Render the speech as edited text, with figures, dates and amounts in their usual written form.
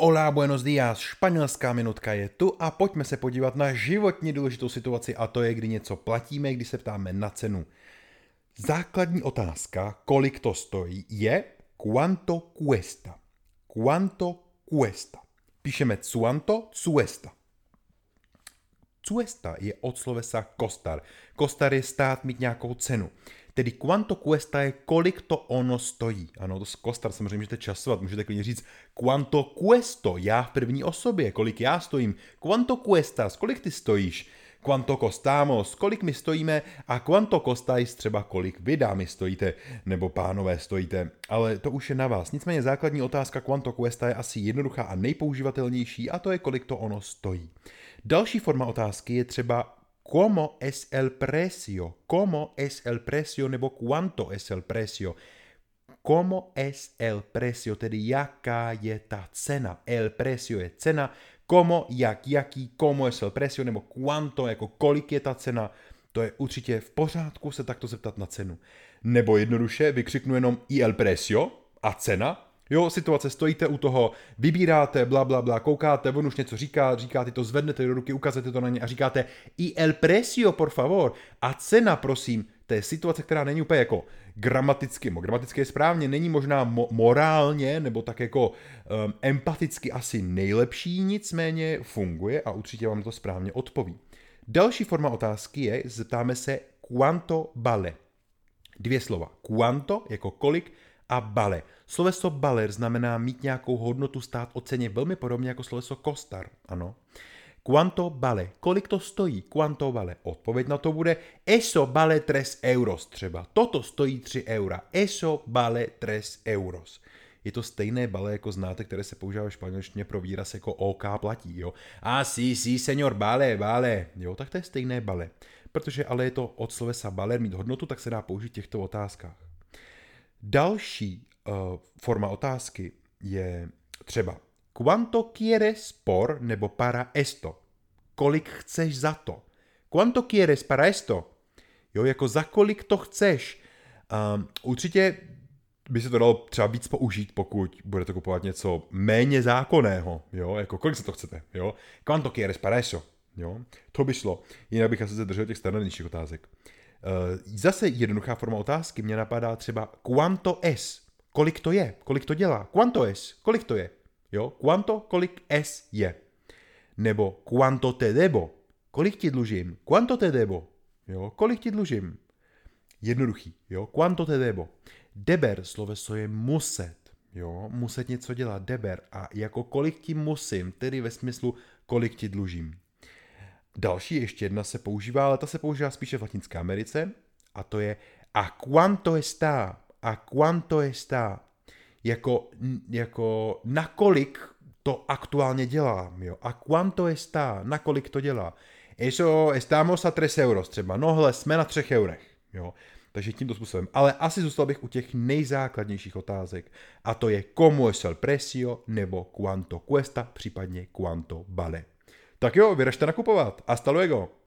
Hola, buenos días, španělská minutka je tu a pojďme se podívat na životně důležitou situaci a to je, kdy něco platíme, když se ptáme na cenu. Základní otázka, kolik to stojí, je cuánto cuesta. Cuánto cuesta. Píšeme cuánto cuesta. Cuesta je od slovesa costar. Costar je stát, mít nějakou cenu. Tedy cuánto cuesta je, kolik to ono stojí. Ano, to costar samozřejmě můžete časovat, můžete klidně říct cuánto cuesto, já v první osobě, kolik já stojím. Cuánto cuestas, kolik ty stojíš. Cuánto costamos, kolik my stojíme a cuánto costáis, třeba kolik vy dámy stojíte, nebo pánové stojíte, ale to už je na vás. Nicméně základní otázka cuánto cuesta je asi jednoduchá a nejpoužívatelnější a to je, kolik to ono stojí. Další forma otázky je třeba ¿cómo es el precio? ¿Cómo es el precio? Nebo ¿cuánto es el precio? ¿Cómo es el precio? Tedy jaká je ta cena? El precio je cena. ¿Cómo, jaký, ¿cómo es el precio? Nebo ¿cuánto, jako kolik je ta cena? To je určitě v pořádku se takto zeptat na cenu. Nebo jednoduše vykřiknu jenom y el precio a cena. Jo, situace, stojíte u toho, vybíráte, bla, bla, bla, koukáte, on už něco říká, ty to zvednete do ruky, ukazujete to na ně a říkáte y el precio, por favor, a cena, prosím. To je situace, která není úplně jako gramaticky je správně, není možná morálně, nebo tak jako empaticky asi nejlepší, nicméně funguje a určitě vám to správně odpoví. Další forma otázky je, zeptáme se cuánto vale. Dvě slova. Cuánto jako kolik a vale. Sloveso valer znamená mít nějakou hodnotu, stát o ceně, velmi podobně jako sloveso costar, ano. Cuánto vale, kolik to stojí, cuánto vale. Odpověď na to bude eso vale 3 euros třeba. Toto stojí 3 eura. Eso vale 3 euros. Je to stejné vale, jako znáte, které se používá v španělštině pro výraz jako OK platí, jo. Sí, señor, vale. Jo, tak to je stejné vale. Protože ale je to od slovesa valer mít hodnotu, tak se dá použít v těchto otázkách. Další forma otázky je třeba ¿cuánto quieres por nebo para esto? Kolik chceš za to? ¿Cuánto quieres para esto? Jo, jako za kolik to chceš? Určitě by se to dalo třeba víc použít, pokud budete kupovat něco méně zákonného, jo, jako kolik se to chcete, jo? ¿Cuánto quieres para eso? Jo, to by šlo. Jinak bych asi se držel těch standardnějších otázek. Zase jednoduchá forma otázky mě napadá třeba cuánto es? Kolik to je? Kolik to dělá? Cuánto es? Kolik to je? Jo, cuánto, kolik es je. Nebo cuánto te debo? Kolik ti dlužím? Cuánto te debo? Jo, kolik ti dlužím? Jednoduchý, jo, cuánto te debo. Deber, sloveso je muset, jo, muset něco dělat, deber. A jako kolik ti musím, tedy ve smyslu kolik ti dlužím. Další ještě jedna se používá, ale ta se používá spíše v Latinské Americe a to je a cuánto está? A cuánto está? Jako nakolik to aktuálně dělám, jo. A cuánto está? Nakolik to dělá? Eso estamos a 3 euros třeba. No hle, jsme na 3 eurech, jo. Takže tímto způsobem. Ale asi zůstal bych u těch nejzákladnějších otázek. A to je cómo es el precio nebo cuánto cuesta, případně cuánto vale. Tak jo, vyražte nakupovat. Hasta luego.